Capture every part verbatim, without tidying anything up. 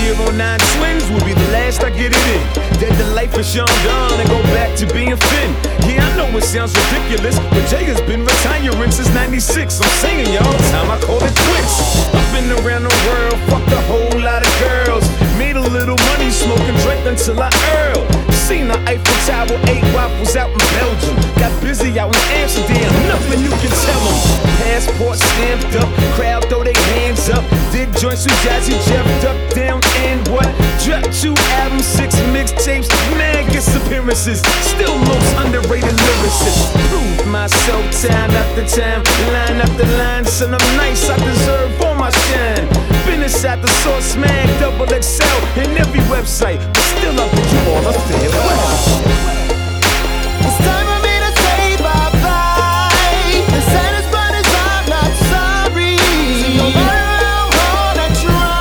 zero nine twins will be the last I get it in. Dead to life for Sean Don and go back to being Finn. Yeah, I know it sounds ridiculous, but Jaga's been retiring since ninety-six. I'm singing, y'all, time I call it quits. I've been around the world, fucked a whole lot of girls. Made a little money, smoking drink until I earl. Seen the Eiffel Tower, ate waffles out in Belgium. Got busy out in Amsterdam, nothing you can tell them. Passport stamped up, crowd throw their hands up. Did joints with Jazzy Jeff, duck down and what? Dropped two albums, six mixtapes, mad guest appearances. Still most underrated lyricist. Proved myself time after time, line after line. Son, I'm nice, I deserve all my shine. Been inside the source, man, double X L in every website, but still I bid you all a farewell. It's time for me to say bye-bye. The saddest part is I'm not sorry. No matter how hard I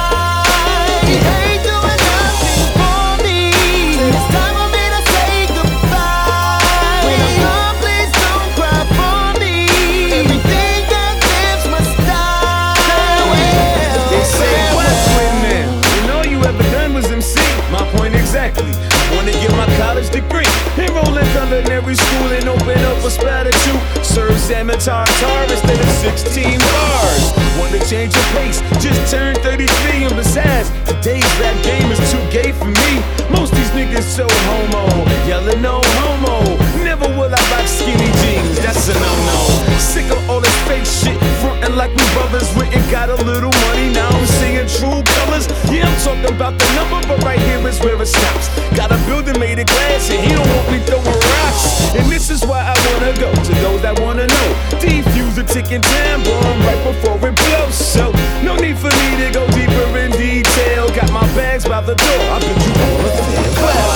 try, you ain't doing nothing for me. It's time for me to say goodbye. When I'm gone, please don't cry for me. Everything that lives must die. Well, They say what's with now? When all you ever done was M C. My point exactly. I wanna get my college degree. Enroll in culinary school and open up a spot or two. Serve salmon tartare instead of sixteen bars. Wanna change your pace, just turned thirty-three. And besides, today's rap game is too gay for me. Most these niggas so homo, yelling no homo. Never will I rock skinny jeans, that's a no-no. Sick of all this fake shit, frontin' like we brothers. Went and got a little money, now I'm seeing true colors. Yeah, I'm talking about the number, but right here is where it stops. Got a building made of glass and he don't want me throwing rocks. And this is why I wanna go to those that wanna know. Defuse a ticking time bomb right before it blows. So no need for me to go deeper in detail. Got my bags by the door, I bid you all a farewell.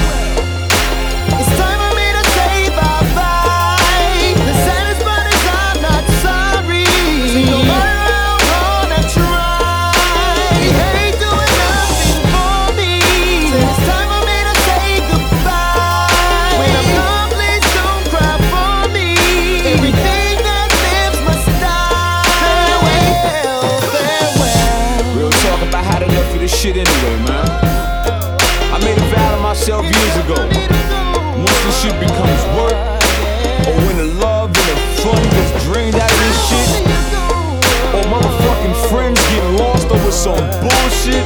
it's time for me to say bye-bye. The saddest part is I'm not sorry. No matter how hard I try, you ain't doing nothing for me. It's time for me to say goodbye. When I'm gone, please don't cry for me. Everything that lives must die. Farewell, farewell. Real talk about how to enough of this shit anyway, man. I made a vow to myself years ago. Once this shit becomes work, or when the love and the fun gets drained out of this shit, or motherfucking friends get lost over some bullshit,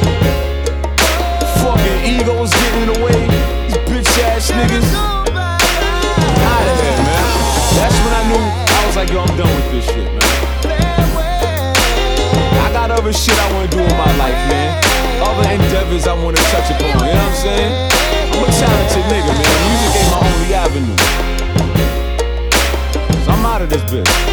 fucking egos getting in the way, these bitch ass niggas. Outta here, man. That's when I knew I was like, yo, I'm done with this shit, man. I got other shit I wanna do in my life, man. Other endeavors I wanna touch upon, you know what I'm saying? I'm a talented nigga, man. Music ain't my only avenue. So I'm out of this bitch.